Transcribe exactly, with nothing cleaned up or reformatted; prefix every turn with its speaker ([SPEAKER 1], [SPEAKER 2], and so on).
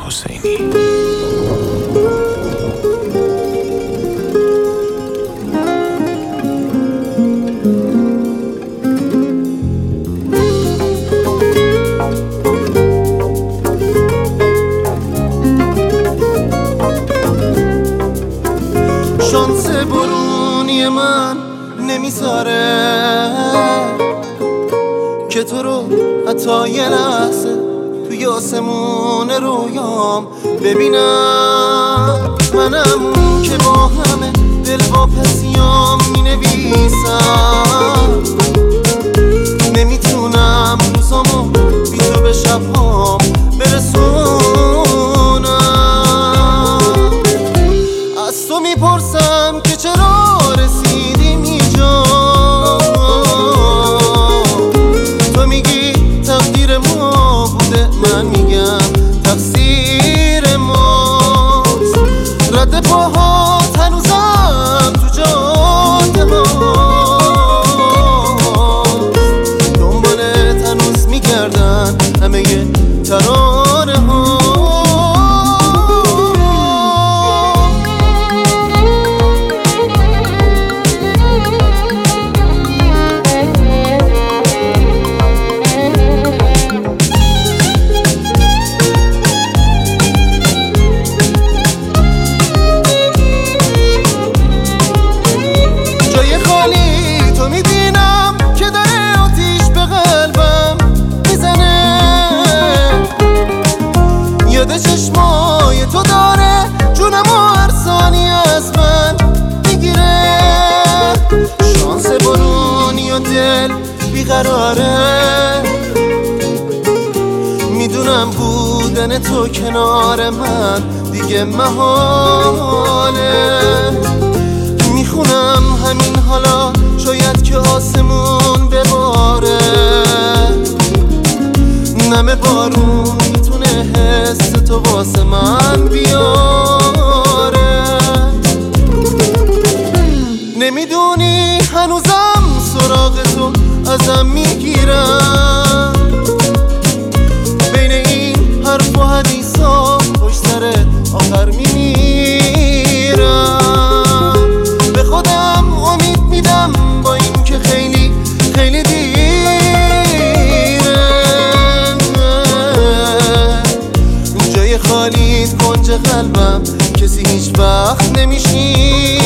[SPEAKER 1] حسینی.
[SPEAKER 2] شانس برونی من نمیذاره که تو رو حتی یه لحظه توی آسمون رویام ببینم. منم که با همه دل واپسیام مینویسم، نمیتونم روزامو بی تو به شبهام برسونم. از تو میپرسم که چرا رسیدیم اینجا، تو میگی تقدیر ما بوده، من میگم تقصیر ماست. رد پاهات هنوزم تو جاده هاست، دنبالت هنوز میگردن همه ترانه ها. یاد چشمای تو داره جونم و هر ثانی از من میگیره. شانس برونی و دل بیقراره، میدونم بودن تو کنار من دیگه محاله. میخونم همین حالا شاید که آسمون بباره، نم بارون میتونه حس تو واسه من بیاره. نمیدونی هنوزم سراغ تو ازم میگیرم، بین این حرف و حدیثا پشت سر آخر میمیرم. به خودم امید میدم با این که خیلی خیلی دیره، جای خالیت کنج قلبم کسی هیچ وقت نمیشین.